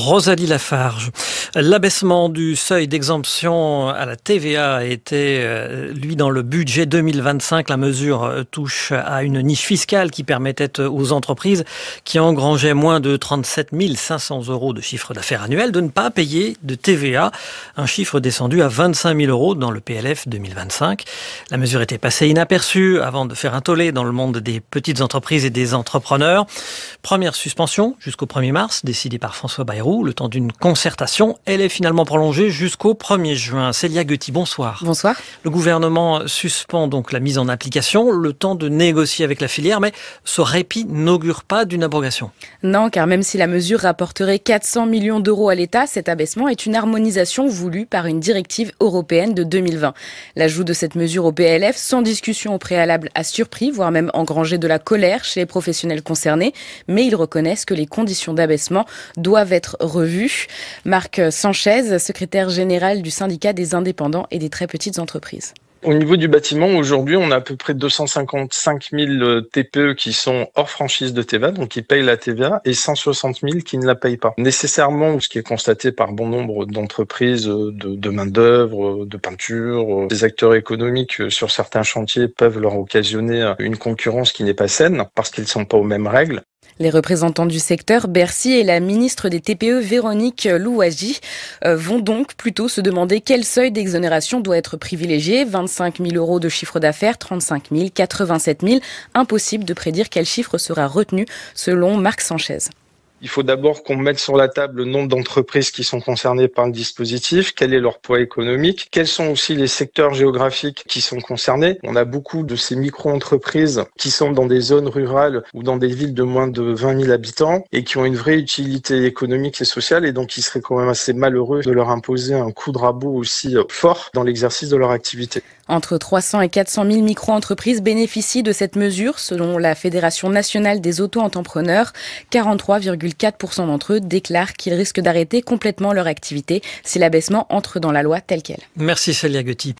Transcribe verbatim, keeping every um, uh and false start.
Rosalie Lafarge. L'abaissement du seuil d'exemption à la T V A a été, euh, lui, dans le budget deux mille vingt-cinq. La mesure euh, touche à une niche fiscale qui permettait aux entreprises qui engrangeaient moins de trente-sept mille cinq cents euros de chiffre d'affaires annuel de ne pas payer de T V A. Un chiffre descendu à vingt-cinq mille euros dans le P L F deux mille vingt-cinq. La mesure était passée inaperçue avant de faire un tollé dans le monde des petites entreprises et des entrepreneurs. Première suspension jusqu'au premier mars, décidée par François Bayrou, le temps d'une concertation. Elle est finalement prolongée jusqu'au premier juin. Célia Guetti, bonsoir. Bonsoir. Le gouvernement suspend donc la mise en application, le temps de négocier avec la filière, mais ce répit n'augure pas d'une abrogation. Non, car même si la mesure rapporterait quatre cents millions d'euros à l'État, cet abaissement est une harmonisation voulue par une directive européenne de deux mille vingt. L'ajout de cette mesure au P L F, sans discussion au préalable, a surpris, voire même engrangé de la colère chez les professionnels concernés, mais ils reconnaissent que les conditions d'abaissement doivent être revues. Marc Sanchez, secrétaire général du syndicat des indépendants et des très petites entreprises. Au niveau du bâtiment, aujourd'hui, on a à peu près deux cent cinquante-cinq mille T P E qui sont hors franchise de T V A, donc qui payent la T V A, et cent soixante mille qui ne la payent pas. Nécessairement, ce qui est constaté par bon nombre d'entreprises de, de main-d'œuvre, de peinture, des acteurs économiques sur certains chantiers peuvent leur occasionner une concurrence qui n'est pas saine parce qu'ils ne sont pas aux mêmes règles. Les représentants du secteur, Bercy et la ministre des T P E, Véronique Louwagie, vont donc plutôt se demander quel seuil d'exonération doit être privilégié. vingt-cinq mille euros de chiffre d'affaires, trente-cinq mille, quatre-vingt-sept mille. Impossible de prédire quel chiffre sera retenu, selon Marc Sanchez. Il faut d'abord qu'on mette sur la table le nombre d'entreprises qui sont concernées par le dispositif, quel est leur poids économique, quels sont aussi les secteurs géographiques qui sont concernés. On a beaucoup de ces micro-entreprises qui sont dans des zones rurales ou dans des villes de moins de vingt mille habitants et qui ont une vraie utilité économique et sociale, et donc il serait quand même assez malheureux de leur imposer un coup de rabot aussi fort dans l'exercice de leur activité. Entre trois cents et quatre cent mille micro-entreprises bénéficient de cette mesure, selon la Fédération nationale des auto-entrepreneurs. quarante-trois virgule quatre pour cent d'entre eux déclarent qu'ils risquent d'arrêter complètement leur activité si l'abaissement entre dans la loi telle quelle. Merci Célia Guetti.